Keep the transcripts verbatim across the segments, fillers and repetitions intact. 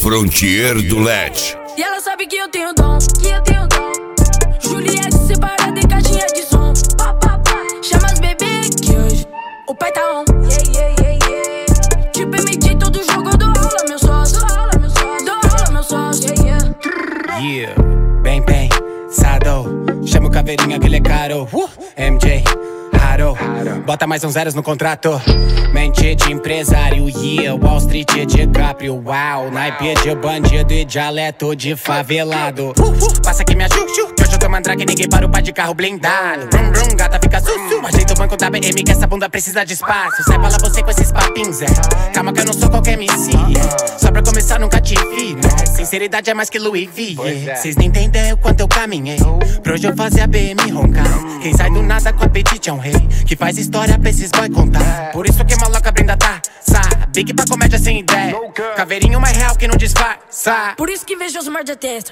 Frontier do L E D. E ela sabe que eu tenho dom, que eu tenho dom. Juliette separada em caixinha de som. Pá, pá, pá. Chama as bebê que hoje o pai tá on. Yeah, yeah, yeah, yeah. Tipo M J, todo jogo eu dou aula, meu sócio. Dou aula, meu sócio. Dou aula, meu sócio. Yeah, yeah. Yeah, bem pensado. Chama o Caveirinha que ele é caro. uh, M J, raro. Bota mais uns zeros no contrato. Mente de empresário, yeah. Wall Street de DiCaprio, wow. Naipe de bandido e dialeto de favelado. Passa aqui minha chuchu, que hoje eu tô mandrake, ninguém para o pai de carro blindado. Brum, brum, gata fica sussu. Ajeita o banco da B M que essa bunda precisa de espaço. Sai pra lá você com esses papinhos, é. Calma que eu não sou qualquer M C, é. Só pra começar nunca te vi, né? Sinceridade é mais que Louis V, yeah. Cês nem entendem o quanto eu caminhei pra hoje eu fazer a B M roncar. Quem sai do nada com apetite é um rei que faz história pra esses boy contar. Por isso que maloca brinda tá, sabe que pra comédia sem ideia. Caveirinho mais real que não disfarça. Por isso que vejo os mar de testa.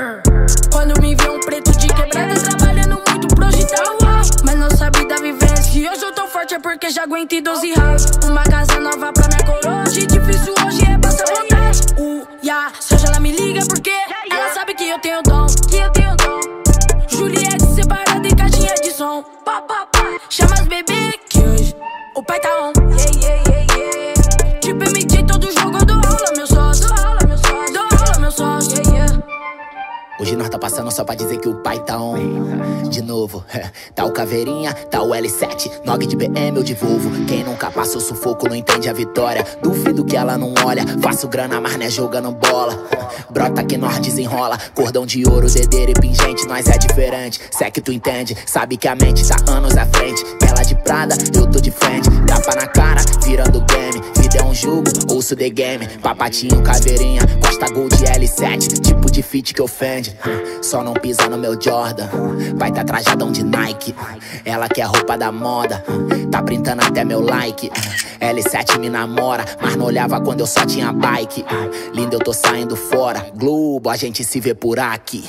Quando me vê um preto de quebrada trabalhando muito pro digital, mas não sabe da vivência. E hoje eu tô forte é porque já aguentei doze house. Uma casa nova pra minha coroa. De difícil hoje é passar vontade. Uh, yeah. Se hoje ela me liga porque ela sabe que eu tenho dom, que eu tenho dom. Juliette separada em caixinha de som. Pá, pá, pá. Chama as bebê que hoje o pai tá on. Yeah, yeah, yeah, yeah. Tipo M J, todo jogo eu dou aula, meu sócio. Dou aula, meu sócio. Dou aula, meu sócio. Yeah, yeah. Hoje nós tá passando só pra dizer que o pai tá on. De novo, tá o Caveirinha, tá o L sete, Nog de B M ou de Volvo. Quem nunca passou sufoco não entende a vitória. Duvido que ela não olha, faço grana mas não é jogando bola. Brota que nós desenrola, cordão de ouro, dedeira e pingente. Nós é diferente, se é que tu entende. Sabe que a mente tá anos à frente. Ela de Prada, eu tô de frente. Tapa na cara, virando game. Vida é um jogo, ouço The Game. Papatinho, Caveirinha, Costa Gold L sete. Tipo de fit que ofende. Só não pisa no meu Jordan. Vai tá trajadão de Nike. Ela quer roupa da moda. Tá printando até meu like. L sete me namora, mas não olhava quando eu só tinha bike. Linda, eu tô saindo fora. Globo, a gente se vê por aqui.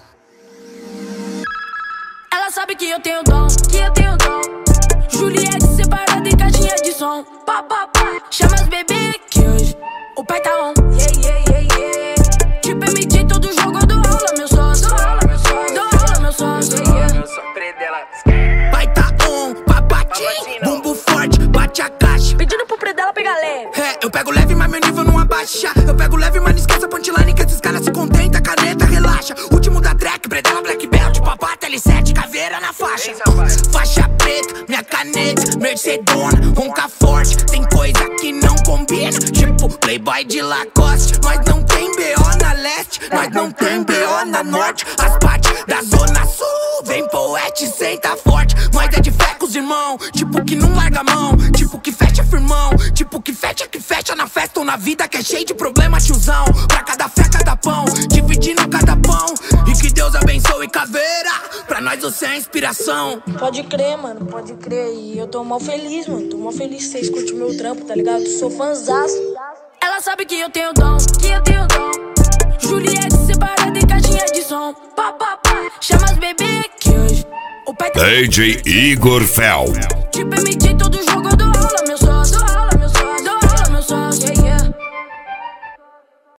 Ela sabe que eu tenho dom, que eu tenho dom. Juliette separada em caixinha de som. Pá, pá, pá. Chama as bebê que hoje o pai tá on. Yeah, yeah, yeah, yeah. Tipo M J, todo jogo eu dou aula, meu sócio. Dou aula, meu sócio. Dou aula, meu sócio. Yeah, yeah. Pai tá on, papatinho, bumbo forte, bate a caixa. Pedindo pro Predela pegar leve. É, eu pego leve, mas meu nível não abaixa. Eu pego leve, mas não esqueça a punchline que esses caras se contenta. Caneta, relaxa. Último da track, Predela, Black Belt, papata, L sete, caveira na faixa. uh, Faixa preta, minha caneta, Mercedona, ronca forte. Tem coisa que não combina, tipo Playboy de Lacoste. Nós não tem B O na leste, nós não tem B O na norte. As partes da zona sul, vem poete, senta forte. Nós é de fé com os irmão, tipo que não larga a mão. Tipo que fecha firmão, tipo que fecha que fecha na festa ou na vida que é cheio de problema, tiozão. Pra cada fé, cada pão, dividindo cada pão. E que Deus abençoe Caveira, pra nós você é inspiração. Pode crer, mano, pode crer. E eu tô mal feliz, mano, tô mal feliz que vocês curtem o meu trampo, tá ligado? Sou fãzaço. Ela sabe que eu tenho dom, que eu tenho dom. Juliette separada em caixinha de som. Pá, pá, pá. Chama as bebê que hoje o pai tá D J Igor Fel. Tipo M J, todo